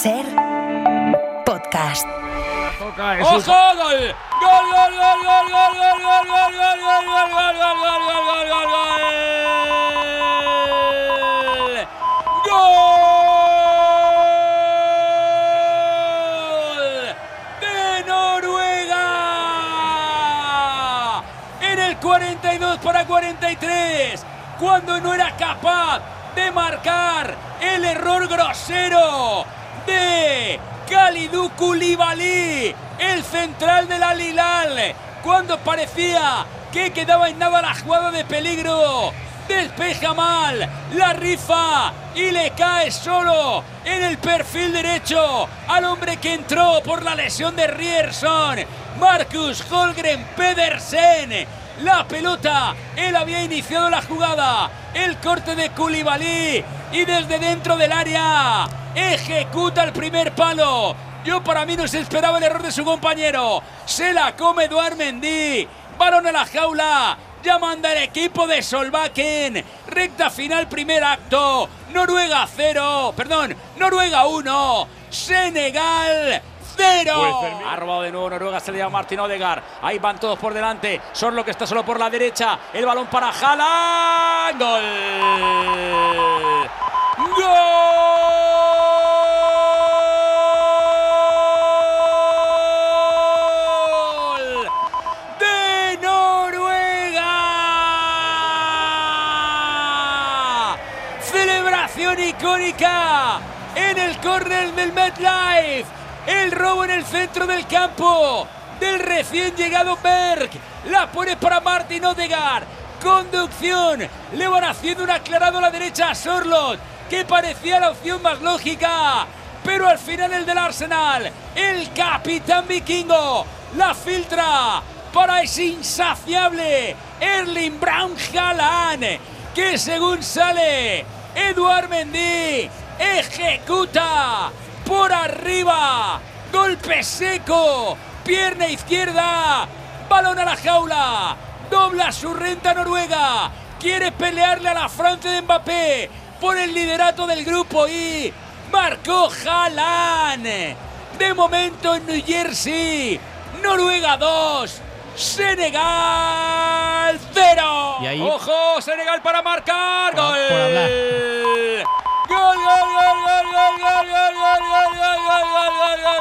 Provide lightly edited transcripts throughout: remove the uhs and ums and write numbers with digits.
SER Podcast. ¡Ojo! ¡Gol! ¡Gol, gol, gol, gol, gol, gol, gol, gol, gol, gol, gol, gol, gol, gol, gol, gol, gol! ¡De Noruega! En el 42 para 43, cuando no era capaz de marcar el error grosero de Kalidou Koulibaly, el central del Al Hilal, cuando parecía que quedaba en nada la jugada de peligro. Despeja mal, la rifa y le cae solo en el perfil derecho al hombre que entró por la lesión de Ryerson, Marcus Holmgren Pedersen. La pelota, él había iniciado la jugada, el corte de Koulibaly y desde dentro del área ejecuta el primer palo. Para mí no se esperaba el error de su compañero, se la come Edouard Mendy, balón a la jaula, ya manda el equipo de Solbakken, recta final primer acto, Noruega 1, Senegal 0. Ha robado de nuevo Noruega, se le llama Martin Odegaard. Ahí van todos por delante. Sorlo que está solo por la derecha. El balón para Haaland. ¡Gol! ¡Gol! ¡De Noruega! Celebración icónica en el córner del MetLife. El robo en el centro del campo del recién llegado Berg. La pone para Martin Odegaard. Conducción. Le van haciendo un aclarado a la derecha a Sorloth, que parecía la opción más lógica. Pero al final el del Arsenal, el capitán vikingo, la filtra para ese insaciable Erling Braut Haaland, que según sale Edouard Mendy, ejecuta por arriba, golpe seco, pierna izquierda, balón a la jaula, dobla su renta Noruega, quiere pelearle a la Francia de Mbappé por el liderato del grupo y marcó Haaland. De momento en New Jersey, Noruega 2, Senegal 0. Y ahí, ¡ojo! Senegal para marcar. ¡Gol! Por hablar. ¡Gol, gol, gol, gol, gol, gol, gol, gol, gol, gol, gol, gol, gol,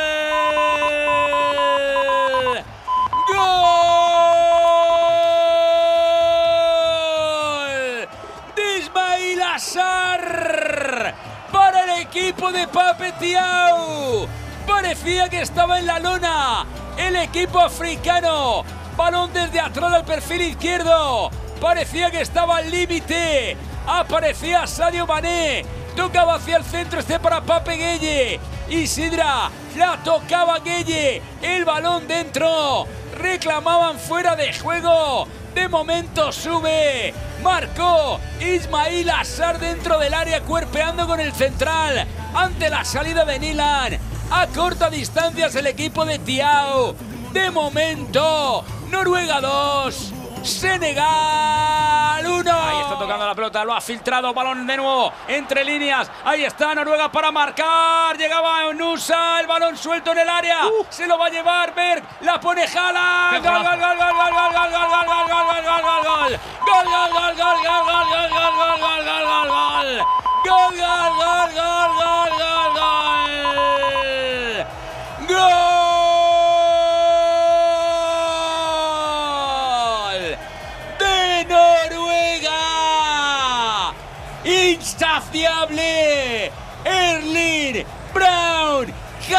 gol! ¡Gol! De Ismail Assar para el equipo de Pape Thiaw. Parecía que estaba en la lona el equipo africano. Balón desde atrás al perfil izquierdo. Parecía que estaba al límite. Aparecía Sadio Mané, tocaba hacia el centro para Pape Gueye. Isidra, la tocaba Gueye, el balón dentro, reclamaban fuera de juego. De momento sube, marcó Ismail Assar dentro del área, cuerpeando con el central ante la salida de Nilan. A corta distancia es el equipo de Thiaw. De momento, Noruega 2, Senegal 1. Ahí está tocando la pelota, lo ha filtrado, balón de nuevo entre líneas. Ahí está Noruega para marcar. Llegaba Nusa, el balón suelto en el área. Se lo va a llevar Berg, la pone Haaland. Gol, gol, gol, gol, gol, gol, gol, gol, gol, gol, gol, gol, gol, gol. Gol, gol, gol, gol, gol, gol, gol, gol, gol, gol, gol, gol, gol. Gol, gol, gol, gol, gol, gol, gol. Gol. Insaciable Erling Braut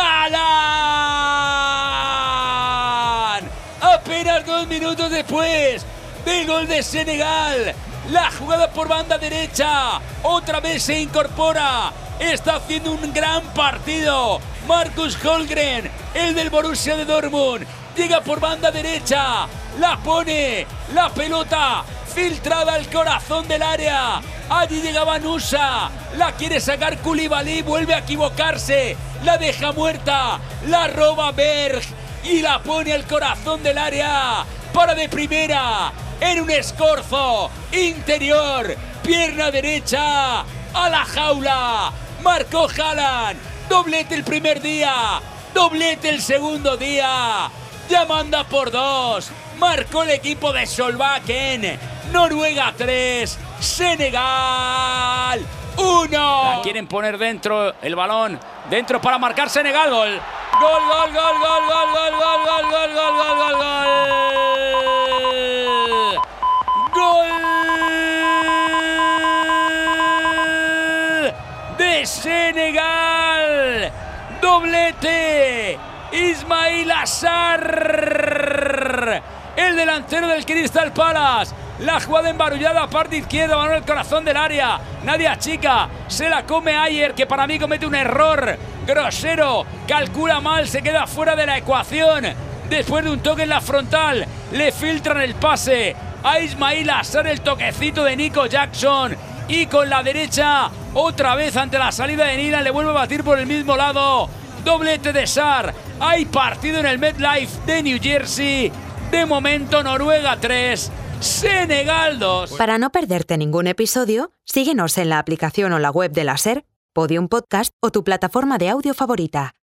Haaland. Apenas 2 minutos después del gol de Senegal, la jugada por banda derecha otra vez se incorpora. Está haciendo un gran partido Marcus Holmgren, el del Borussia de Dortmund. Llega por banda derecha, la pone, la pelota filtrada al corazón del área. Allí llegaba Nusa, la quiere sacar Koulibaly, vuelve a equivocarse, la deja muerta, la roba Berg y la pone al corazón del área para de primera en un escorzo interior, pierna derecha a la jaula. Marcó Haaland, Doblete el primer día, doblete el segundo día. Ya manda por 2. Marcó el equipo de Solbakken. Noruega 3, Senegal 1. La quieren poner dentro el balón. Dentro para marcar Senegal. Gol. Gol, gol, gol, gol, gol, gol, gol, gol, gol, gol, gol, gol, gol. Gol de Senegal. Doblete. Ismaïla Sarr, el delantero del Crystal Palace. La jugada embarullada, parte izquierda, balón al corazón del área. Nadia Chica, se la come Ayer, que para mí comete un error grosero. Calcula mal, se queda fuera de la ecuación. Después de un toque en la frontal, le filtran el pase a Ismaïla Sarr, el toquecito de Nico Jackson. Y con la derecha, otra vez ante la salida de Nila, le vuelve a batir por el mismo lado. Doblete de Sarr. Hay partido en el MetLife de New Jersey. De momento, Noruega 3, Senegal 2. Para no perderte ningún episodio, síguenos en la aplicación o la web de la SER, Podium Podcast o tu plataforma de audio favorita.